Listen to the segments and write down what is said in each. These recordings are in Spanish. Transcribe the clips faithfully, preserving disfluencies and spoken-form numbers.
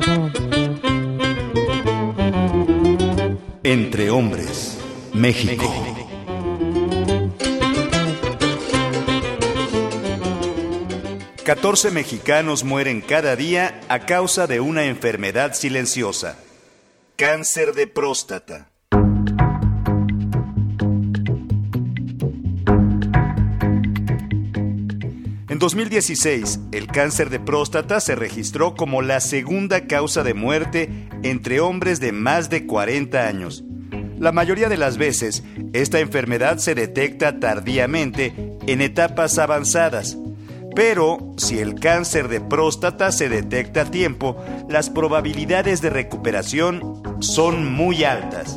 Entre Hombres, México. catorce mexicanos mueren cada día a causa de una enfermedad silenciosa: cáncer de próstata. En dos mil dieciséis, el cáncer de próstata se registró como la segunda causa de muerte entre hombres de más de cuarenta años. La mayoría de las veces, esta enfermedad se detecta tardíamente en etapas avanzadas. Pero, si el cáncer de próstata se detecta a tiempo, las probabilidades de recuperación son muy altas.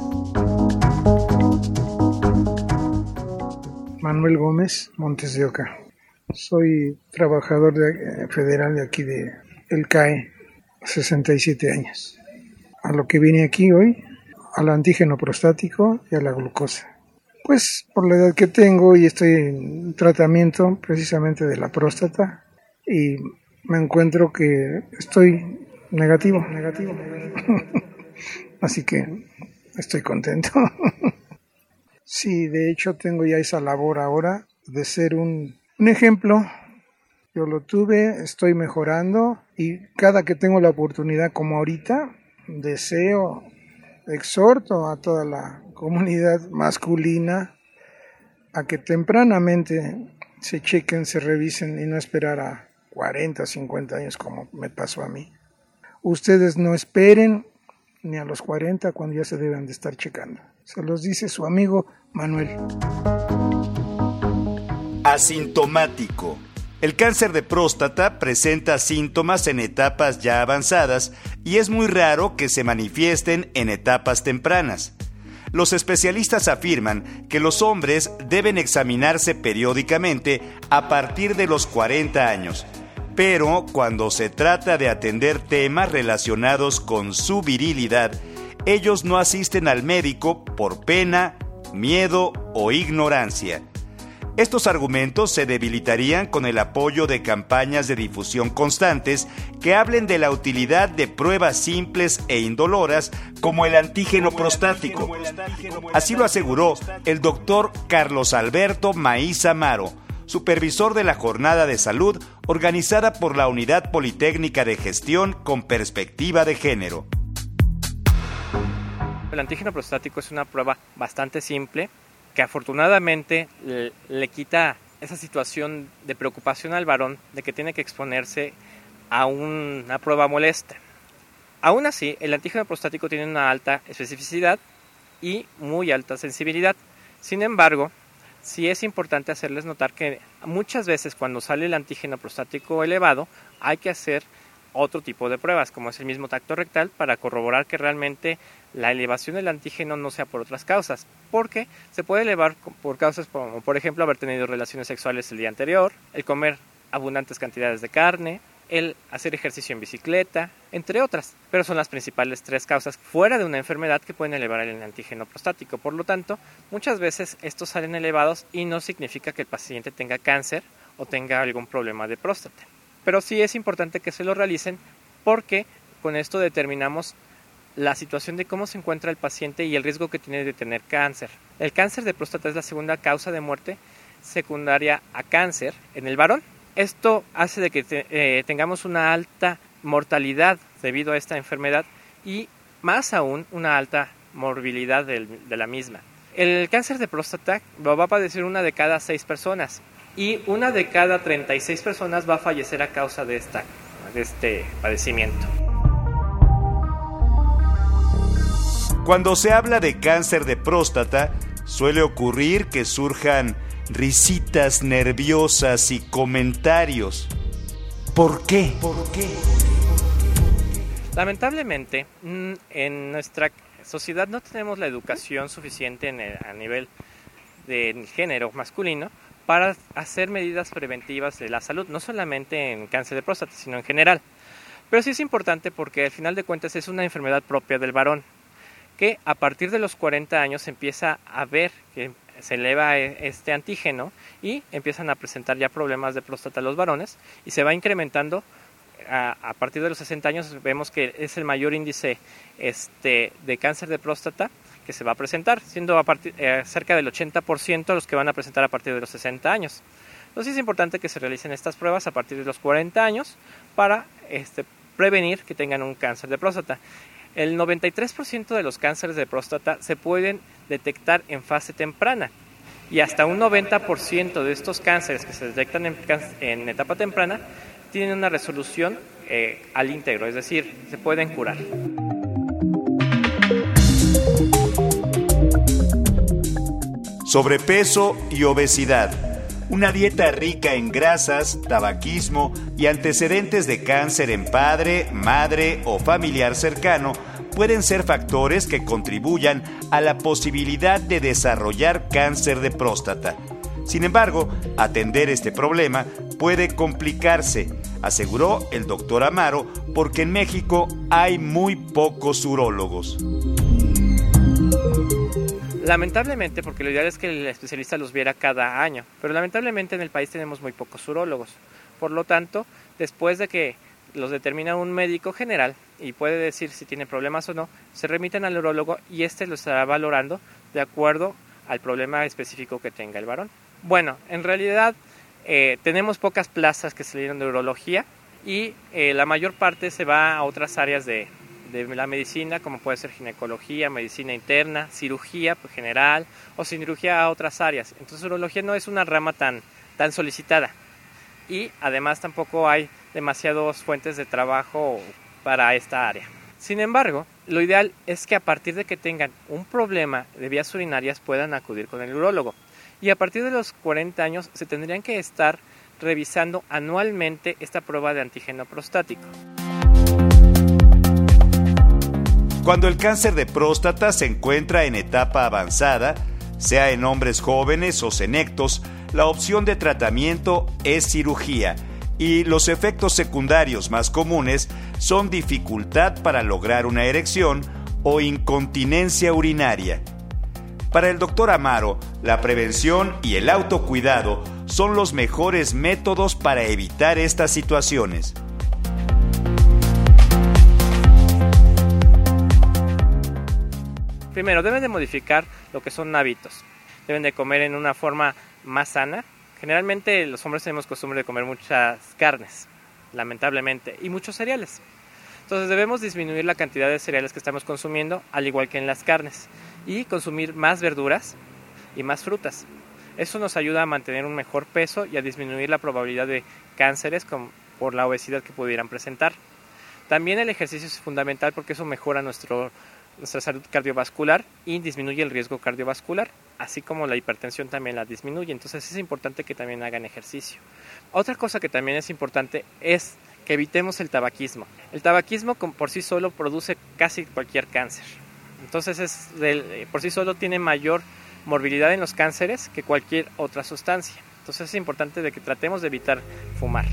Manuel Gómez, Montes de Oca. Soy trabajador de, federal de aquí de El C A E, sesenta y siete años. A lo que vine aquí hoy, al antígeno prostático y a la glucosa. Pues por la edad que tengo y estoy en tratamiento precisamente de la próstata y me encuentro que estoy negativo, negativo. Así que estoy contento. Sí, de hecho tengo ya esa labor ahora de ser un Un ejemplo. Yo lo tuve, estoy mejorando y cada que tengo la oportunidad como ahorita, deseo, exhorto a toda la comunidad masculina a que tempranamente se chequen, se revisen y no esperar a cuarenta, cincuenta años como me pasó a mí. Ustedes no esperen ni a los cuarenta cuando ya se deben de estar checando. Se los dice su amigo Manuel. Asintomático. El cáncer de próstata presenta síntomas en etapas ya avanzadas y es muy raro que se manifiesten en etapas tempranas. Los especialistas afirman que los hombres deben examinarse periódicamente a partir de los cuarenta años, pero cuando se trata de atender temas relacionados con su virilidad, ellos no asisten al médico por pena, miedo o ignorancia. Estos argumentos se debilitarían con el apoyo de campañas de difusión constantes que hablen de la utilidad de pruebas simples e indoloras como el antígeno prostático. Así lo aseguró el doctor Carlos Alberto Maíz Amaro, supervisor de la Jornada de Salud organizada por la Unidad Politécnica de Gestión con Perspectiva de Género. El antígeno prostático es una prueba bastante simple que afortunadamente le, le quita esa situación de preocupación al varón de que tiene que exponerse a un, una prueba molesta. Aún así, el antígeno prostático tiene una alta especificidad y muy alta sensibilidad. Sin embargo, sí es importante hacerles notar que muchas veces cuando sale el antígeno prostático elevado hay que hacer otro tipo de pruebas, como es el mismo tacto rectal, para corroborar que realmente la elevación del antígeno no sea por otras causas, porque se puede elevar por causas como, por ejemplo, haber tenido relaciones sexuales el día anterior, el comer abundantes cantidades de carne, el hacer ejercicio en bicicleta, entre otras, pero son las principales tres causas fuera de una enfermedad que pueden elevar el antígeno prostático. Por lo tanto, muchas veces estos salen elevados y no significa que el paciente tenga cáncer o tenga algún problema de próstata. Pero sí es importante que se lo realicen porque con esto determinamos la situación de cómo se encuentra el paciente y el riesgo que tiene de tener cáncer. El cáncer de próstata es la segunda causa de muerte secundaria a cáncer en el varón. Esto hace de que te, eh, tengamos una alta mortalidad debido a esta enfermedad y más aún una alta morbilidad de, de la misma. El cáncer de próstata lo va a padecer una de cada seis personas. Y una de cada treinta y seis personas va a fallecer a causa de, esta, de este padecimiento. Cuando se habla de cáncer de próstata, suele ocurrir que surjan risitas nerviosas y comentarios. ¿Por qué? ¿Por qué? Lamentablemente, en nuestra sociedad no tenemos la educación suficiente en el, a nivel del género masculino para hacer medidas preventivas de la salud, no solamente en cáncer de próstata, sino en general. Pero sí es importante porque al final de cuentas es una enfermedad propia del varón, que a partir de los cuarenta años empieza a ver que se eleva este antígeno y empiezan a presentar ya problemas de próstata los varones y se va incrementando a, a partir de los sesenta años vemos que es el mayor índice este, de cáncer de próstata que se va a presentar, siendo a partir, eh, cerca del ochenta por ciento los que van a presentar a partir de los sesenta años. Entonces es importante que se realicen estas pruebas a partir de los cuarenta años para este, prevenir que tengan un cáncer de próstata. El noventa y tres por ciento de los cánceres de próstata se pueden detectar en fase temprana y hasta un noventa por ciento de estos cánceres que se detectan en, en etapa temprana tienen una resolución eh, al íntegro, es decir, se pueden curar. Sobrepeso y obesidad. Una dieta rica en grasas, tabaquismo y antecedentes de cáncer en padre, madre o familiar cercano pueden ser factores que contribuyan a la posibilidad de desarrollar cáncer de próstata. Sin embargo, atender este problema puede complicarse, aseguró el doctor Amaro, porque en México hay muy pocos urólogos. Lamentablemente, porque lo ideal es que el especialista los viera cada año, pero lamentablemente en el país tenemos muy pocos urólogos. Por lo tanto, después de que los determina un médico general y puede decir si tiene problemas o no, se remiten al urólogo y éste lo estará valorando de acuerdo al problema específico que tenga el varón. Bueno, en realidad eh, tenemos pocas plazas que salieron de urología y eh, la mayor parte se va a otras áreas de de la medicina, como puede ser ginecología, medicina interna, cirugía pues, general o cirugía a otras áreas. Entonces, urología no es una rama tan, tan solicitada y además tampoco hay demasiadas fuentes de trabajo para esta área. Sin embargo, lo ideal es que a partir de que tengan un problema de vías urinarias puedan acudir con el urólogo y a partir de los cuarenta años se tendrían que estar revisando anualmente esta prueba de antígeno prostático. Cuando el cáncer de próstata se encuentra en etapa avanzada, sea en hombres jóvenes o senectos, la opción de tratamiento es cirugía y los efectos secundarios más comunes son dificultad para lograr una erección o incontinencia urinaria. Para el doctor Amaro, la prevención y el autocuidado son los mejores métodos para evitar estas situaciones. Primero, deben de modificar lo que son hábitos. Deben de comer en una forma más sana. Generalmente los hombres tenemos costumbre de comer muchas carnes, lamentablemente, y muchos cereales. Entonces debemos disminuir la cantidad de cereales que estamos consumiendo, al igual que en las carnes, y consumir más verduras y más frutas. Eso nos ayuda a mantener un mejor peso y a disminuir la probabilidad de cánceres con, por la obesidad que pudieran presentar. También el ejercicio es fundamental porque eso mejora nuestro nuestra salud cardiovascular y disminuye el riesgo cardiovascular, así como la hipertensión también la disminuye. Entonces es importante que también hagan ejercicio. Otra cosa que también es importante es que evitemos el tabaquismo. El tabaquismo por sí solo produce casi cualquier cáncer. Entonces es del, por sí solo tiene mayor morbilidad en los cánceres que cualquier otra sustancia. Entonces es importante de que tratemos de evitar fumar.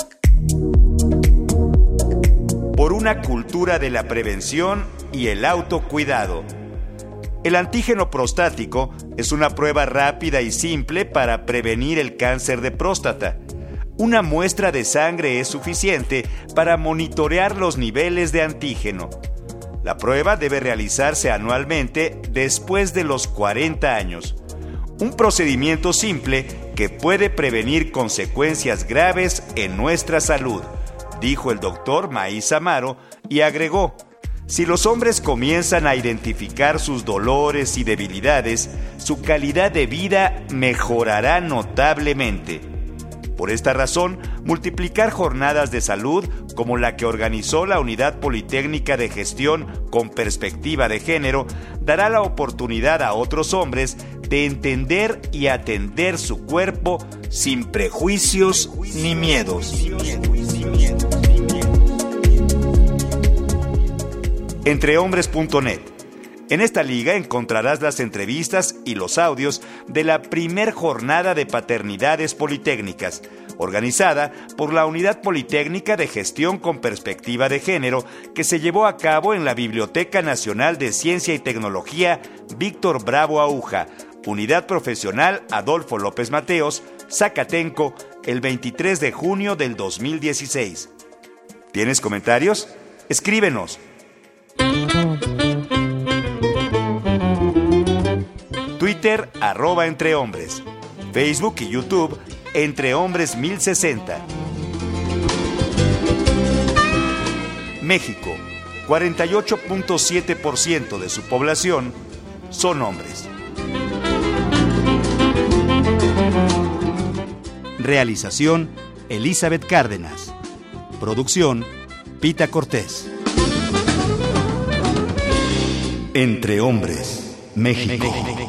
Por una cultura de la prevención y el autocuidado. El antígeno prostático es una prueba rápida y simple para prevenir el cáncer de próstata. Una muestra de sangre es suficiente para monitorear los niveles de antígeno. La prueba debe realizarse anualmente después de los cuarenta años. Un procedimiento simple que puede prevenir consecuencias graves en nuestra salud, dijo el doctor Maíz Amaro y agregó: si los hombres comienzan a identificar sus dolores y debilidades, su calidad de vida mejorará notablemente. Por esta razón, multiplicar jornadas de salud como la que organizó la Unidad Politécnica de Gestión con Perspectiva de Género dará la oportunidad a otros hombres de entender y atender su cuerpo sin prejuicios ni miedos. Entrehombres punto net. En esta liga encontrarás las entrevistas y los audios de la primer jornada de paternidades politécnicas, organizada por la Unidad Politécnica de Gestión con Perspectiva de Género, que se llevó a cabo en la Biblioteca Nacional de Ciencia y Tecnología Víctor Bravo Aúja, Unidad Profesional Adolfo López Mateos, Zacatenco, el veintitrés de junio del dos mil dieciséis. ¿Tienes comentarios? Escríbenos. Twitter, arroba Entre Hombres. Facebook y YouTube, Entre Hombres mil sesenta. México, cuarenta y ocho punto siete por ciento de su población son hombres. Realización, Elizabeth Cárdenas. Producción, Pita Cortés. Entre Hombres, México.